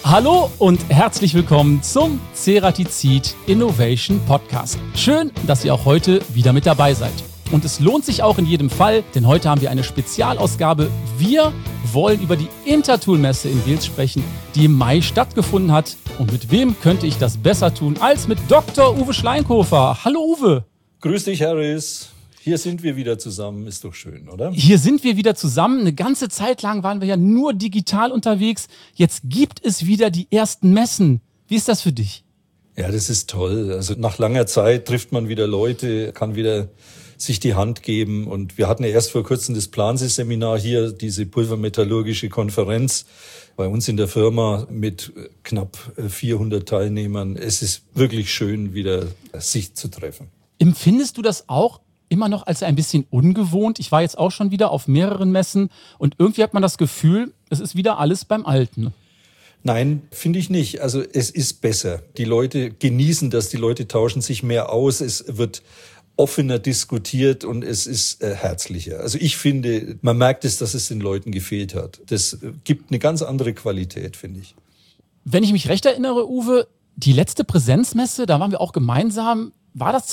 Hallo und herzlich willkommen zum Ceratizid Innovation Podcast. Schön, dass ihr auch heute wieder mit dabei seid. Und es lohnt sich auch in jedem Fall, denn heute haben wir eine Spezialausgabe. Wir wollen über die Intertool-Messe in Wels sprechen, die im Mai stattgefunden hat. Und mit wem könnte ich das besser tun als mit Dr. Uwe Schleinkofer. Hallo Uwe. Grüß dich, Harris. Hier sind wir wieder zusammen, ist doch schön, oder? Hier sind wir wieder zusammen. Eine ganze Zeit lang waren wir ja nur digital unterwegs. Jetzt gibt es wieder die ersten Messen. Wie ist das für dich? Ja, das ist toll. Also nach langer Zeit trifft man wieder Leute, kann wieder sich die Hand geben. Und wir hatten ja erst vor kurzem das Plansee-Seminar hier, diese pulvermetallurgische Konferenz bei uns in der Firma mit knapp 400 Teilnehmern. Es ist wirklich schön, wieder sich zu treffen. Empfindest du das auch immer noch als ein bisschen ungewohnt? Ich war jetzt auch schon wieder auf mehreren Messen und irgendwie hat man das Gefühl, es ist wieder alles beim Alten. Nein, finde ich nicht. Also es ist besser. Die Leute genießen das, die Leute tauschen sich mehr aus, es wird offener diskutiert und es ist herzlicher. Also ich finde, man merkt es, dass es den Leuten gefehlt hat. Das gibt eine ganz andere Qualität, finde ich. Wenn ich mich recht erinnere, Uwe, die letzte Präsenzmesse, da waren wir auch gemeinsam. War das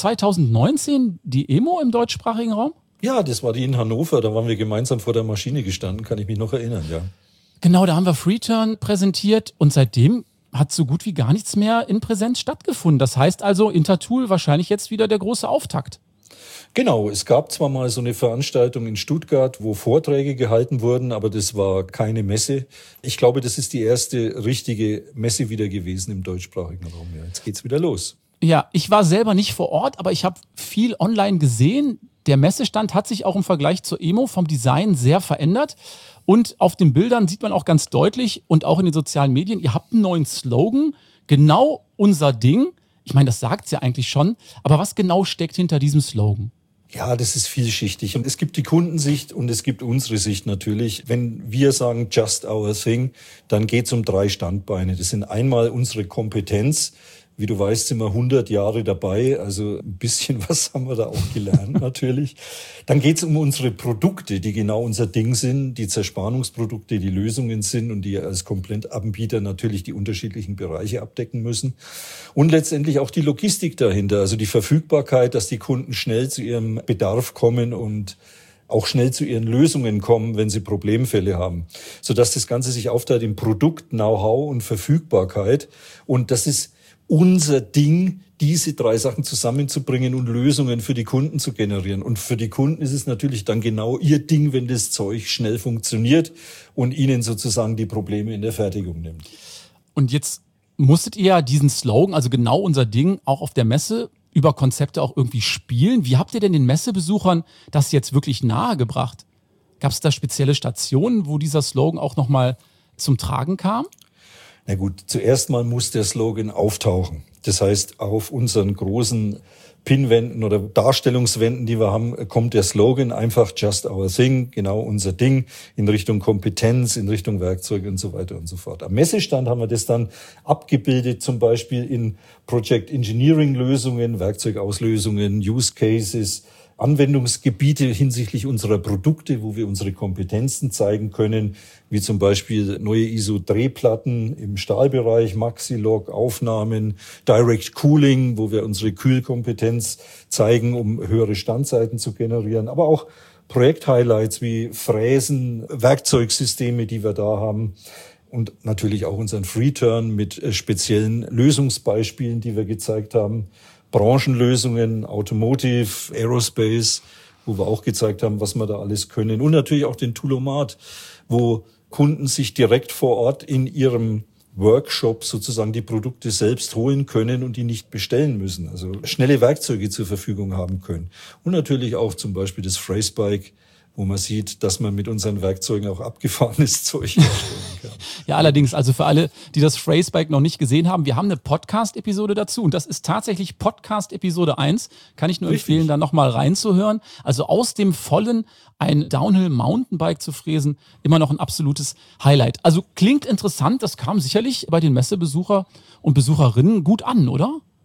2019 die EMO im deutschsprachigen Raum? Ja, das war die in Hannover. Da waren wir gemeinsam vor der Maschine gestanden, kann ich mich noch erinnern, ja. Genau, da haben wir Freeturn präsentiert und seitdem hat so gut wie gar nichts mehr in Präsenz stattgefunden. Das heißt also, Intertool wahrscheinlich jetzt wieder der große Auftakt. Genau, es gab zwar mal so eine Veranstaltung in Stuttgart, wo Vorträge gehalten wurden, aber das war keine Messe. Ich glaube, das ist die erste richtige Messe wieder gewesen im deutschsprachigen Raum. Ja, jetzt geht's wieder los. Ja, ich war selber nicht vor Ort, aber ich habe viel online gesehen. Der Messestand hat sich auch im Vergleich zur EMO vom Design sehr verändert. Und auf den Bildern sieht man auch ganz deutlich und auch in den sozialen Medien, ihr habt einen neuen Slogan, genau unser Ding. Ich meine, das sagt's ja eigentlich schon, aber was genau steckt hinter diesem Slogan? Ja, das ist vielschichtig. Und es gibt die Kundensicht und es gibt unsere Sicht natürlich. Wenn wir sagen, just our thing, dann geht's um 3 Standbeine. Das sind einmal unsere Kompetenz. Wie du weißt, sind wir 100 Jahre dabei, also ein bisschen was haben wir da auch gelernt natürlich. Dann geht's um unsere Produkte, die genau unser Ding sind, die Zerspannungsprodukte, die Lösungen sind und die als Komplettanbieter natürlich die unterschiedlichen Bereiche abdecken müssen. Und letztendlich auch die Logistik dahinter, also die Verfügbarkeit, dass die Kunden schnell zu ihrem Bedarf kommen und auch schnell zu ihren Lösungen kommen, wenn sie Problemfälle haben. Sodass das Ganze sich aufteilt in Produkt, Know-how und Verfügbarkeit. Und das ist unser Ding, diese 3 Sachen zusammenzubringen und Lösungen für die Kunden zu generieren. Und für die Kunden ist es natürlich dann genau ihr Ding, wenn das Zeug schnell funktioniert und ihnen sozusagen die Probleme in der Fertigung nimmt. Und jetzt musstet ihr diesen Slogan, also genau unser Ding, auch auf der Messe über Konzepte auch irgendwie spielen. Wie habt ihr denn den Messebesuchern das jetzt wirklich nahegebracht? Gab es da spezielle Stationen, wo dieser Slogan auch nochmal zum Tragen kam? Na gut, zuerst mal muss der Slogan auftauchen. Das heißt, auf unseren großen Pinwänden oder Darstellungswänden, die wir haben, kommt der Slogan einfach just our thing, genau unser Ding, in Richtung Kompetenz, in Richtung Werkzeuge und so weiter und so fort. Am Messestand haben wir das dann abgebildet, zum Beispiel in Project Engineering Lösungen, Werkzeugauslösungen, Use Cases, Anwendungsgebiete hinsichtlich unserer Produkte, wo wir unsere Kompetenzen zeigen können, wie zum Beispiel neue ISO-Drehplatten im Stahlbereich, Maxilog, Aufnahmen, Direct Cooling, wo wir unsere Kühlkompetenz zeigen, um höhere Standzeiten zu generieren, aber auch Projekthighlights wie Fräsen, Werkzeugsysteme, die wir da haben. Und natürlich auch unseren Freeturn mit speziellen Lösungsbeispielen, die wir gezeigt haben. Branchenlösungen, Automotive, Aerospace, wo wir auch gezeigt haben, was wir da alles können. Und natürlich auch den Toolomat, wo Kunden sich direkt vor Ort in ihrem Workshop sozusagen die Produkte selbst holen können und die nicht bestellen müssen. Also schnelle Werkzeuge zur Verfügung haben können. Und natürlich auch zum Beispiel das Phrasebike, wo man sieht, dass man mit unseren Werkzeugen auch abgefahrenes Zeug herstellen kann. Ja, allerdings, also für alle, die das Phrasebike noch nicht gesehen haben, wir haben eine Podcast-Episode dazu und das ist tatsächlich Podcast-Episode 1. Kann ich nur empfehlen, da nochmal reinzuhören. Also aus dem Vollen ein Downhill-Mountainbike zu fräsen, immer noch ein absolutes Highlight. Also klingt interessant, das kam sicherlich bei den Messebesucher und Besucherinnen gut an, oder?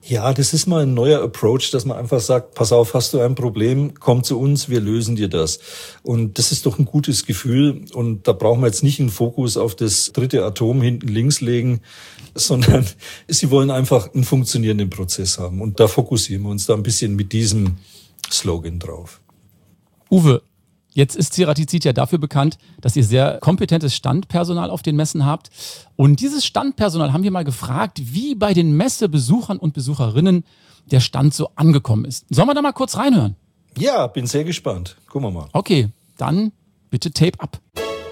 Ja, das ist mal ein neuer Approach, dass man einfach sagt, pass auf, hast du ein Problem, komm zu uns, wir lösen dir das. Und das ist doch ein gutes Gefühl. Und da brauchen wir jetzt nicht einen Fokus auf das dritte Atom hinten links legen, sondern sie wollen einfach einen funktionierenden Prozess haben. Und da fokussieren wir uns da ein bisschen mit diesem Slogan drauf. Uwe, jetzt ist Ceratizid ja dafür bekannt, dass ihr sehr kompetentes Standpersonal auf den Messen habt. Und dieses Standpersonal haben wir mal gefragt, wie bei den Messebesuchern und Besucherinnen der Stand so angekommen ist. Sollen wir da mal kurz reinhören? Ja, bin sehr gespannt. Gucken wir mal. Okay, dann bitte Tape ab.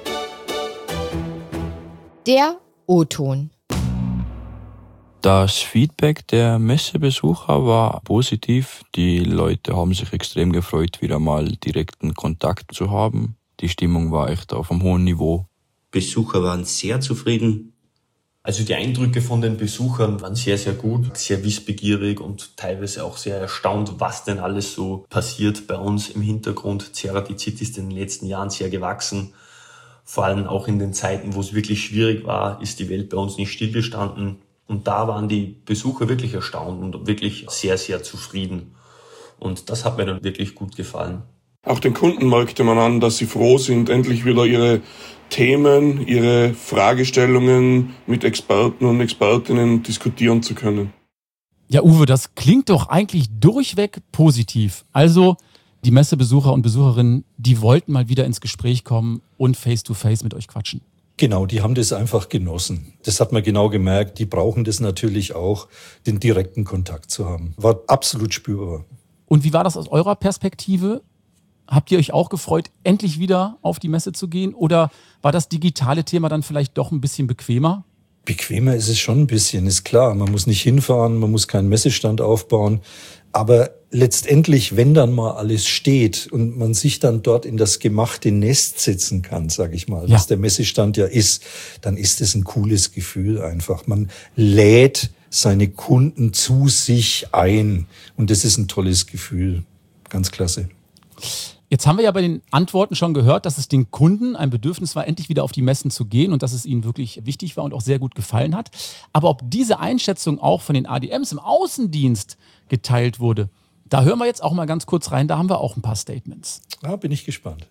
Der O-Ton. Das Feedback der Messebesucher war positiv. Die Leute haben sich extrem gefreut, wieder mal direkten Kontakt zu haben. Die Stimmung war echt auf einem hohen Niveau. Besucher waren sehr zufrieden. Also die Eindrücke von den Besuchern waren sehr, sehr gut, sehr wissbegierig und teilweise auch sehr erstaunt, was denn alles so passiert bei uns im Hintergrund. Ceratizid ist in den letzten Jahren sehr gewachsen. Vor allem auch in den Zeiten, wo es wirklich schwierig war, ist die Welt bei uns nicht stillgestanden. Und da waren die Besucher wirklich erstaunt und wirklich sehr, sehr zufrieden. Und das hat mir dann wirklich gut gefallen. Auch den Kunden merkte man an, dass sie froh sind, endlich wieder ihre Themen, ihre Fragestellungen mit Experten und Expertinnen diskutieren zu können. Ja, Uwe, das klingt doch eigentlich durchweg positiv. Also die Messebesucher und Besucherinnen, die wollten mal wieder ins Gespräch kommen und face-to-face mit euch quatschen. Genau, die haben das einfach genossen. Das hat man genau gemerkt. Die brauchen das natürlich auch, den direkten Kontakt zu haben. War absolut spürbar. Und wie war das aus eurer Perspektive? Habt ihr euch auch gefreut, endlich wieder auf die Messe zu gehen? Oder war das digitale Thema dann vielleicht doch ein bisschen bequemer? Bequemer ist es schon ein bisschen, ist klar. Man muss nicht hinfahren, man muss keinen Messestand aufbauen. Aber letztendlich, wenn dann mal alles steht und man sich dann dort in das gemachte Nest setzen kann, sage ich mal, was der Messestand ja ist, dann ist es ein cooles Gefühl einfach. Man lädt seine Kunden zu sich ein und das ist ein tolles Gefühl. Ganz klasse. Jetzt haben wir ja bei den Antworten schon gehört, dass es den Kunden ein Bedürfnis war, endlich wieder auf die Messen zu gehen und dass es ihnen wirklich wichtig war und auch sehr gut gefallen hat. Aber ob diese Einschätzung auch von den ADMs im Außendienst geteilt wurde, da hören wir jetzt auch mal ganz kurz rein, da haben wir auch ein paar Statements. Ja, bin ich gespannt.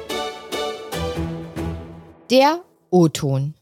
Der O-Ton.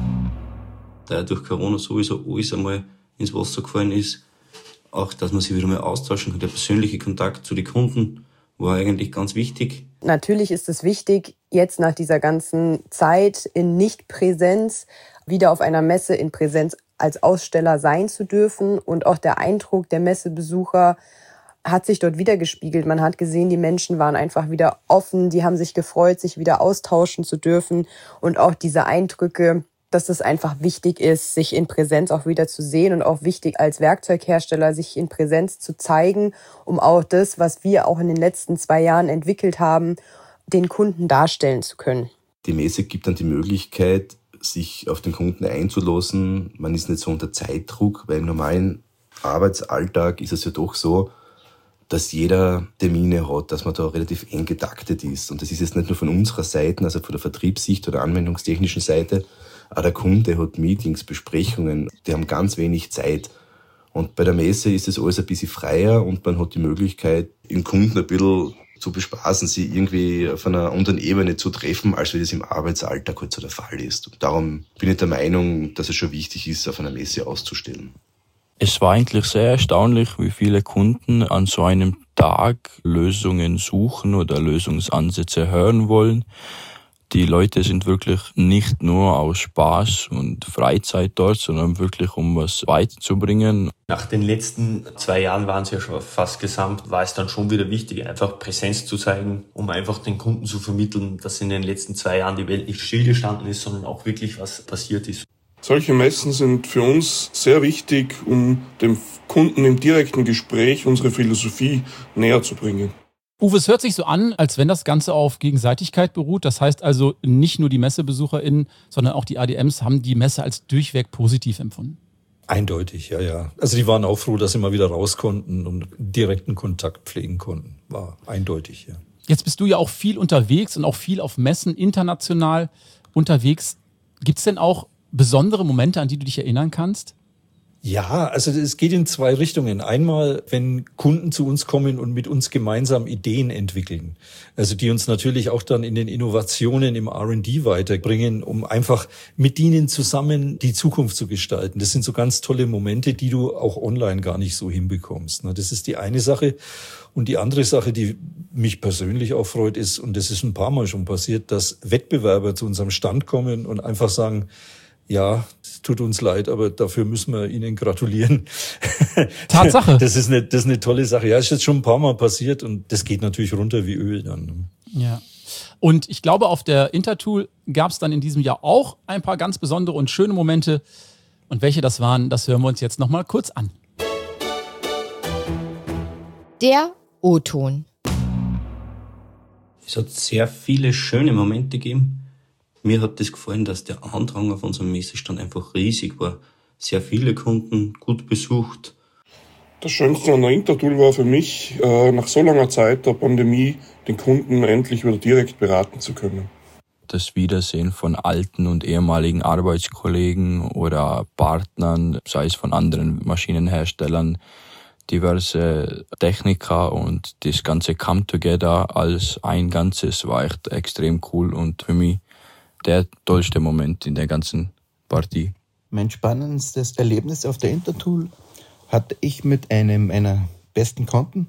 Da ja durch Corona sowieso alles einmal ins Wasser gefallen ist, auch dass man sich wieder mal austauschen kann, der persönliche Kontakt zu den Kunden war eigentlich ganz wichtig. Natürlich ist es wichtig, jetzt nach dieser ganzen Zeit in Nicht-Präsenz wieder auf einer Messe in Präsenz als Aussteller sein zu dürfen. Und auch der Eindruck der Messebesucher hat sich dort wiedergespiegelt. Man hat gesehen, die Menschen waren einfach wieder offen, die haben sich gefreut, sich wieder austauschen zu dürfen. Und auch diese Eindrücke, dass es einfach wichtig ist, sich in Präsenz auch wieder zu sehen und auch wichtig als Werkzeughersteller, sich in Präsenz zu zeigen, um auch das, was wir auch in den letzten 2 Jahren entwickelt haben, den Kunden darstellen zu können. Die Messe gibt dann die Möglichkeit, sich auf den Kunden einzulassen. Man ist nicht so unter Zeitdruck, weil im normalen Arbeitsalltag ist es ja doch so, dass jeder Termine hat, dass man da relativ eng getaktet ist. Und das ist jetzt nicht nur von unserer Seite, also von der Vertriebssicht oder anwendungstechnischen Seite. Auch der Kunde hat Meetings, Besprechungen, die haben ganz wenig Zeit. Und bei der Messe ist es alles ein bisschen freier und man hat die Möglichkeit, den Kunden ein bisschen zu bespaßen, sie irgendwie auf einer anderen Ebene zu treffen, als wie das im Arbeitsalltag halt so der Fall ist. Und darum bin ich der Meinung, dass es schon wichtig ist, auf einer Messe auszustellen. Es war eigentlich sehr erstaunlich, wie viele Kunden an so einem Tag Lösungen suchen oder Lösungsansätze hören wollen. Die Leute sind wirklich nicht nur aus Spaß und Freizeit dort, sondern wirklich, um was weiterzubringen. Nach den letzten 2 Jahren waren es ja schon fast gesamt, war es dann schon wieder wichtig, einfach Präsenz zu zeigen, um einfach den Kunden zu vermitteln, dass in den letzten 2 Jahren die Welt nicht stillgestanden ist, sondern auch wirklich was passiert ist. Solche Messen sind für uns sehr wichtig, um dem Kunden im direkten Gespräch unsere Philosophie näher zu bringen. Uwe, es hört sich so an, als wenn das Ganze auf Gegenseitigkeit beruht. Das heißt also, nicht nur die MessebesucherInnen, sondern auch die ADMs haben die Messe als durchweg positiv empfunden. Eindeutig, ja. Also die waren auch froh, dass sie mal wieder raus konnten und direkten Kontakt pflegen konnten. War eindeutig, ja. Jetzt bist du ja auch viel unterwegs und auch viel auf Messen international unterwegs. Gibt es denn auch besondere Momente, an die du dich erinnern kannst? Ja, also es geht in zwei Richtungen. Einmal, wenn Kunden zu uns kommen und mit uns gemeinsam Ideen entwickeln, also die uns natürlich auch dann in den Innovationen im R&D weiterbringen, um einfach mit ihnen zusammen die Zukunft zu gestalten. Das sind so ganz tolle Momente, die du auch online gar nicht so hinbekommst. Das ist die eine Sache. Und die andere Sache, die mich persönlich auch freut, ist, und das ist ein paar Mal schon passiert, dass Wettbewerber zu unserem Stand kommen und einfach sagen, ja, es tut uns leid, aber dafür müssen wir Ihnen gratulieren. Tatsache. Das ist eine tolle Sache. Ja, ist jetzt schon ein paar Mal passiert und das geht natürlich runter wie Öl dann. Ja. Und ich glaube, auf der Intertool gab es dann in diesem Jahr auch ein paar ganz besondere und schöne Momente. Und welche das waren, das hören wir uns jetzt nochmal kurz an. Der O-Ton. Es hat sehr viele schöne Momente gegeben. Mir hat das gefallen, dass der Andrang auf unserem Messestand einfach riesig war. Sehr viele Kunden, gut besucht. Das Schönste an der Intertool war für mich, nach so langer Zeit der Pandemie den Kunden endlich wieder direkt beraten zu können. Das Wiedersehen von alten und ehemaligen Arbeitskollegen oder Partnern, sei es von anderen Maschinenherstellern, diverse Techniker und das ganze Come Together als ein Ganzes war echt extrem cool und für mich der tollste Moment in der ganzen Partie. Mein spannendstes Erlebnis auf der Intertool hatte ich mit einem meiner besten Kunden,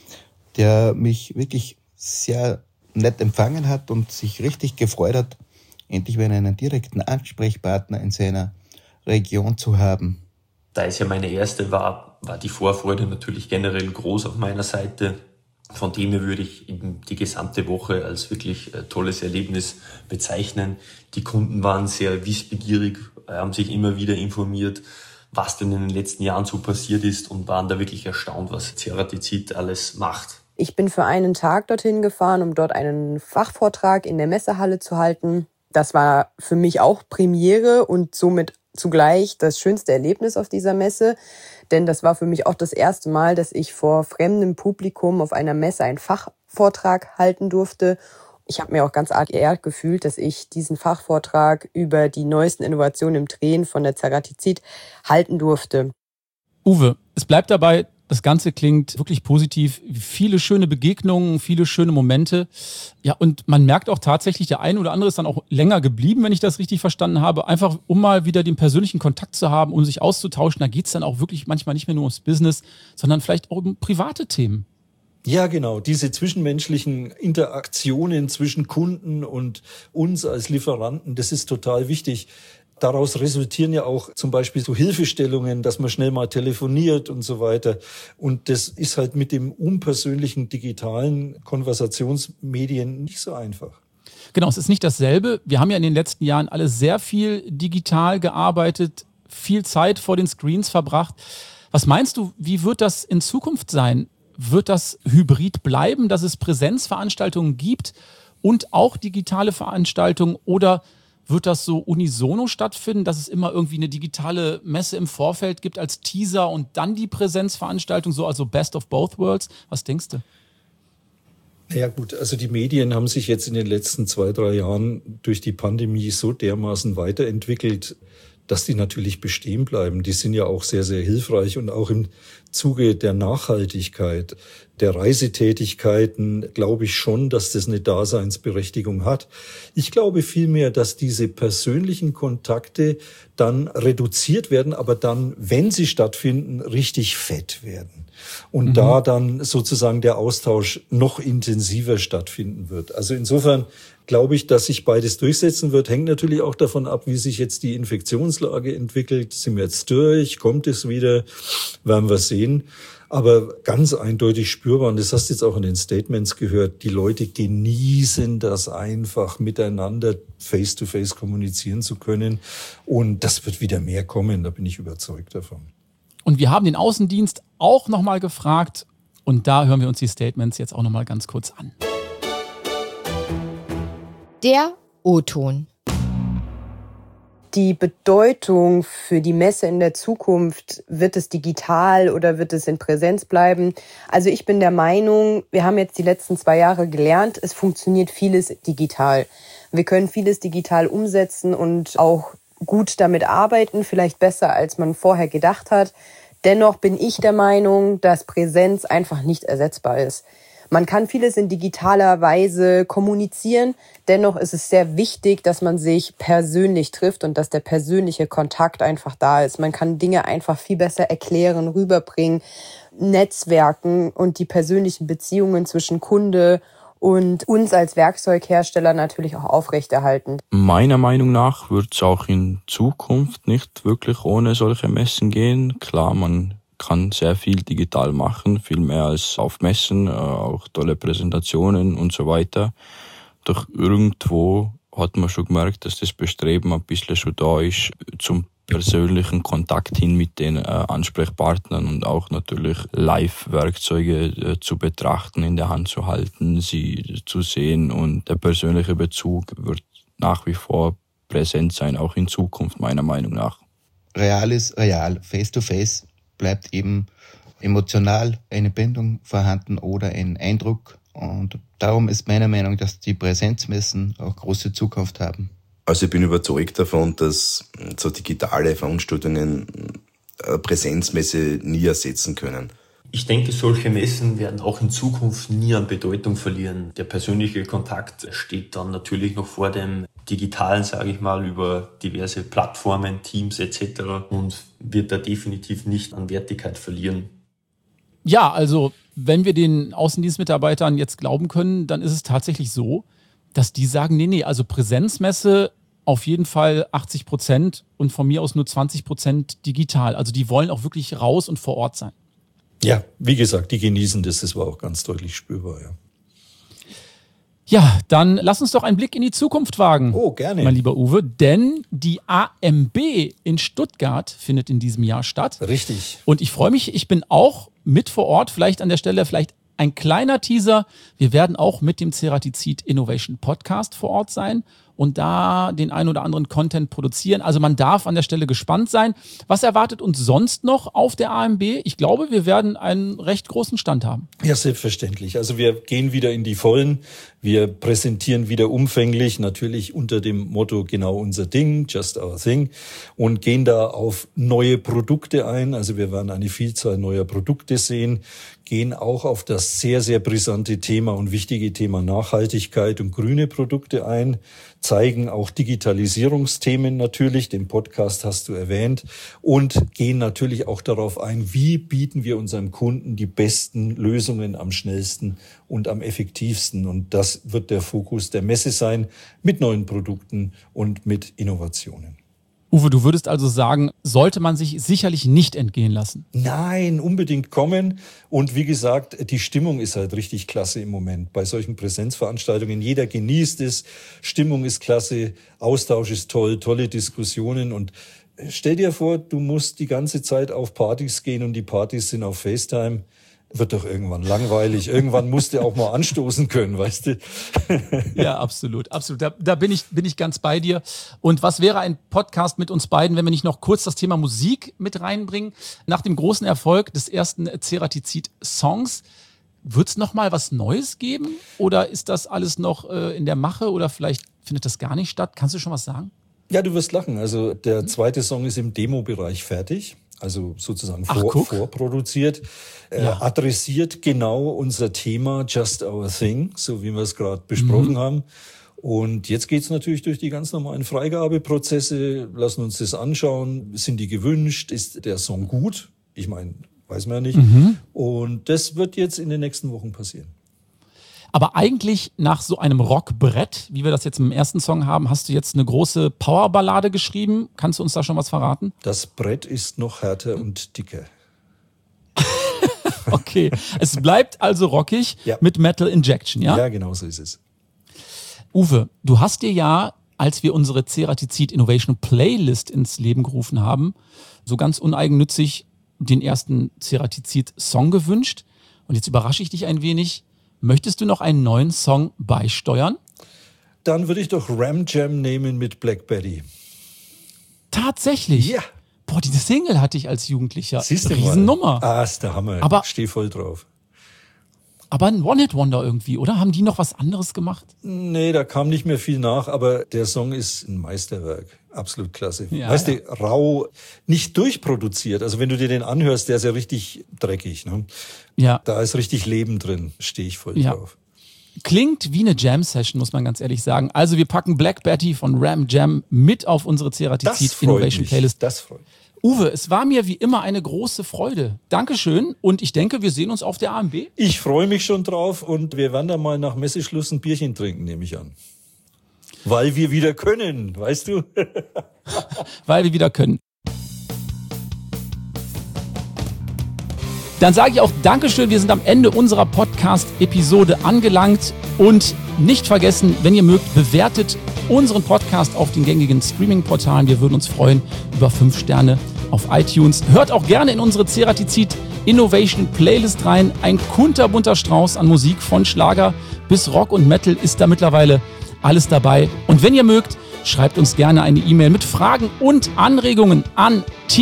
der mich wirklich sehr nett empfangen hat und sich richtig gefreut hat, endlich wieder einen direkten Ansprechpartner in seiner Region zu haben. Da es ja meine erste war die Vorfreude natürlich generell groß auf meiner Seite. Von dem her würde ich eben die gesamte Woche als wirklich tolles Erlebnis bezeichnen. Die Kunden waren sehr wissbegierig, haben sich immer wieder informiert, was denn in den letzten Jahren so passiert ist und waren da wirklich erstaunt, was Ceratizid alles macht. Ich bin für einen Tag dorthin gefahren, um dort einen Fachvortrag in der Messehalle zu halten. Das war für mich auch Premiere und somit zugleich das schönste Erlebnis auf dieser Messe. Denn das war für mich auch das erste Mal, dass ich vor fremdem Publikum auf einer Messe einen Fachvortrag halten durfte. Ich habe mir auch ganz arg geehrt gefühlt, dass ich diesen Fachvortrag über die neuesten Innovationen im Drehen von der Ceratizid halten durfte. Uwe, es bleibt dabei, das Ganze klingt wirklich positiv. Viele schöne Begegnungen, viele schöne Momente. Ja, und man merkt auch tatsächlich, der eine oder andere ist dann auch länger geblieben, wenn ich das richtig verstanden habe. Einfach, um mal wieder den persönlichen Kontakt zu haben, um sich auszutauschen. Da geht es dann auch wirklich manchmal nicht mehr nur ums Business, sondern vielleicht auch um private Themen. Ja, genau. Diese zwischenmenschlichen Interaktionen zwischen Kunden und uns als Lieferanten, das ist total wichtig. Daraus resultieren ja auch zum Beispiel so Hilfestellungen, dass man schnell mal telefoniert und so weiter. Und das ist halt mit dem unpersönlichen digitalen Konversationsmedien nicht so einfach. Genau, es ist nicht dasselbe. Wir haben ja in den letzten Jahren alle sehr viel digital gearbeitet, viel Zeit vor den Screens verbracht. Was meinst du, wie wird das in Zukunft sein? Wird das hybrid bleiben, dass es Präsenzveranstaltungen gibt und auch digitale Veranstaltungen, oder wird das so unisono stattfinden, dass es immer irgendwie eine digitale Messe im Vorfeld gibt als Teaser und dann die Präsenzveranstaltung, so also Best of Both Worlds? Was denkst du? Ja gut, also die Medien haben sich jetzt in den letzten 2-3 Jahren durch die Pandemie so dermaßen weiterentwickelt, dass die natürlich bestehen bleiben. Die sind ja auch sehr, sehr hilfreich und auch im Zuge der Nachhaltigkeit, der Reisetätigkeiten glaube ich schon, dass das eine Daseinsberechtigung hat. Ich glaube vielmehr, dass diese persönlichen Kontakte dann reduziert werden, aber dann, wenn sie stattfinden, richtig fett werden. Und da dann sozusagen der Austausch noch intensiver stattfinden wird. Also insofern glaube ich, dass sich beides durchsetzen wird. Hängt natürlich auch davon ab, wie sich jetzt die Infektionslage entwickelt. Sind wir jetzt durch? Kommt es wieder? Werden wir sehen. Aber ganz eindeutig spürbar, und das hast du jetzt auch in den Statements gehört, die Leute genießen das einfach, miteinander face-to-face kommunizieren zu können. Und das wird wieder mehr kommen, da bin ich überzeugt davon. Und wir haben den Außendienst auch nochmal gefragt und da hören wir uns die Statements jetzt auch nochmal ganz kurz an. Der O-Ton. Die Bedeutung für die Messe in der Zukunft, wird es digital oder wird es in Präsenz bleiben? Also ich bin der Meinung, wir haben jetzt die letzten 2 Jahre gelernt, es funktioniert vieles digital. Wir können vieles digital umsetzen und auch gut damit arbeiten, vielleicht besser, als man vorher gedacht hat. Dennoch bin ich der Meinung, dass Präsenz einfach nicht ersetzbar ist. Man kann vieles in digitaler Weise kommunizieren. Dennoch ist es sehr wichtig, dass man sich persönlich trifft und dass der persönliche Kontakt einfach da ist. Man kann Dinge einfach viel besser erklären, rüberbringen, netzwerken und die persönlichen Beziehungen zwischen Kunde und uns als Werkzeughersteller natürlich auch aufrechterhalten. Meiner Meinung nach wird es auch in Zukunft nicht wirklich ohne solche Messen gehen. Klar, man kann sehr viel digital machen, viel mehr als auf Messen, auch tolle Präsentationen und so weiter. Doch irgendwo hat man schon gemerkt, dass das Bestreben ein bisschen schon da ist zum persönlichen Kontakt hin mit den Ansprechpartnern und auch natürlich Live-Werkzeuge zu betrachten, in der Hand zu halten, sie zu sehen, und der persönliche Bezug wird nach wie vor präsent sein, auch in Zukunft meiner Meinung nach. Real ist real, face-to-face bleibt eben emotional eine Bindung vorhanden oder ein Eindruck, und darum ist meiner Meinung, dass die Präsenzmessen auch große Zukunft haben. Also ich bin überzeugt davon, dass so digitale Veranstaltungen eine Präsenzmesse nie ersetzen können. Ich denke, solche Messen werden auch in Zukunft nie an Bedeutung verlieren. Der persönliche Kontakt steht dann natürlich noch vor dem Digitalen, sage ich mal, über diverse Plattformen, Teams etc. und wird da definitiv nicht an Wertigkeit verlieren. Ja, also wenn wir den Außendienstmitarbeitern jetzt glauben können, dann ist es tatsächlich so, dass die sagen, nee, also Präsenzmesse auf jeden Fall 80% und von mir aus nur 20% digital. Also die wollen auch wirklich raus und vor Ort sein. Ja, wie gesagt, die genießen das. Das war auch ganz deutlich spürbar, ja. Ja, dann lass uns doch einen Blick in die Zukunft wagen. Oh, gerne. Mein lieber Uwe, denn die AMB in Stuttgart findet in diesem Jahr statt. Richtig. Und ich freue mich, ich bin auch mit vor Ort, vielleicht an der Stelle, ein kleiner Teaser. Wir werden auch mit dem Ceratizid Innovation Podcast vor Ort sein und da den ein oder anderen Content produzieren. Also man darf an der Stelle gespannt sein. Was erwartet uns sonst noch auf der AMB? Ich glaube, wir werden einen recht großen Stand haben. Ja, selbstverständlich. Also wir gehen wieder in die Vollen. Wir präsentieren wieder umfänglich, natürlich unter dem Motto genau unser Ding, just our thing, und gehen da auf neue Produkte ein. Also wir werden eine Vielzahl neuer Produkte sehen, gehen auch auf das sehr, sehr brisante Thema und wichtige Thema Nachhaltigkeit und grüne Produkte ein, zeigen auch Digitalisierungsthemen natürlich, den Podcast hast du erwähnt, und gehen natürlich auch darauf ein, wie bieten wir unserem Kunden die besten Lösungen am schnellsten und am effektivsten. Und das wird der Fokus der Messe sein, mit neuen Produkten und mit Innovationen. Uwe, du würdest also sagen, sollte man sich sicherlich nicht entgehen lassen? Nein, unbedingt kommen. Und wie gesagt, die Stimmung ist halt richtig klasse im Moment bei solchen Präsenzveranstaltungen. Jeder genießt es, Stimmung ist klasse, Austausch ist toll, tolle Diskussionen. Und stell dir vor, du musst die ganze Zeit auf Partys gehen und die Partys sind auf FaceTime. Wird doch irgendwann langweilig. Irgendwann musst du auch mal anstoßen können, weißt du? Ja, absolut, absolut. Da bin ich ganz bei dir. Und was wäre ein Podcast mit uns beiden, wenn wir nicht noch kurz das Thema Musik mit reinbringen? Nach dem großen Erfolg des ersten Ceratizid-Songs, wird es noch mal was Neues geben? Oder ist das alles noch in der Mache? Oder vielleicht findet das gar nicht statt? Kannst du schon was sagen? Ja, du wirst lachen. Also der zweite Song ist im Demo-Bereich fertig. Also sozusagen vorproduziert, adressiert genau unser Thema Just Our Thing, so wie wir es gerade besprochen haben. Und jetzt geht's natürlich durch die ganz normalen Freigabeprozesse, lassen uns das anschauen, sind die gewünscht, ist der Song gut? Ich meine, weiß man ja nicht. Und das wird jetzt in den nächsten Wochen passieren. Aber eigentlich nach so einem Rockbrett, wie wir das jetzt im ersten Song haben, hast du jetzt eine große Powerballade geschrieben. Kannst du uns da schon was verraten? Das Brett ist noch härter und dicker. Okay, es bleibt also rockig mit Metal Injection, ja? Ja, genau so ist es. Uwe, du hast dir ja, als wir unsere Ceratizid Innovation Playlist ins Leben gerufen haben, so ganz uneigennützig den ersten Ceratizid-Song gewünscht. Und jetzt überrasche ich dich ein wenig. Möchtest du noch einen neuen Song beisteuern? Dann würde ich doch Ram Jam nehmen mit Black Betty. Tatsächlich? Ja. Boah, diese Single hatte ich als Jugendlicher. Siehst du mal. Riesennummer. Ah, ist der Hammer. Aber steh voll drauf. Aber ein One-Hit-Wonder irgendwie, oder? Haben die noch was anderes gemacht? Nee, da kam nicht mehr viel nach, aber der Song ist ein Meisterwerk. Absolut klasse. Ja, weißt du, rau, nicht durchproduziert. Also wenn du dir den anhörst, der ist ja richtig dreckig. Ne? Ja. Da ist richtig Leben drin, stehe ich voll drauf. Klingt wie eine Jam-Session, muss man ganz ehrlich sagen. Also wir packen Black Betty von Ram Jam mit auf unsere Ceratizid Innovation Playlist. Das freut mich. Uwe, es war mir wie immer eine große Freude. Dankeschön und ich denke, wir sehen uns auf der AMB. Ich freue mich schon drauf und wir werden da mal nach Messeschluss ein Bierchen trinken, nehme ich an. Weil wir wieder können, weißt du? Weil wir wieder können. Dann sage ich auch Dankeschön, wir sind am Ende unserer Podcast-Episode angelangt und nicht vergessen, wenn ihr mögt, bewertet unseren Podcast auf den gängigen Streaming-Portalen. Wir würden uns freuen über 5 Sterne auf iTunes. Hört auch gerne in unsere Ceratizid Innovation Playlist rein. Ein kunterbunter Strauß an Musik von Schlager bis Rock und Metal ist da mittlerweile alles dabei. Und wenn ihr mögt, schreibt uns gerne eine E-Mail mit Fragen und Anregungen an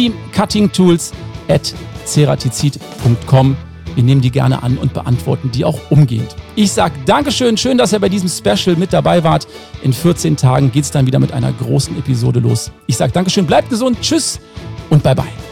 teamcuttingtools@ceratizid.com. Wir nehmen die gerne an und beantworten die auch umgehend. Ich sage Dankeschön, schön, dass ihr bei diesem Special mit dabei wart. In 14 Tagen geht es dann wieder mit einer großen Episode los. Ich sage Dankeschön, bleibt gesund, tschüss und bye bye.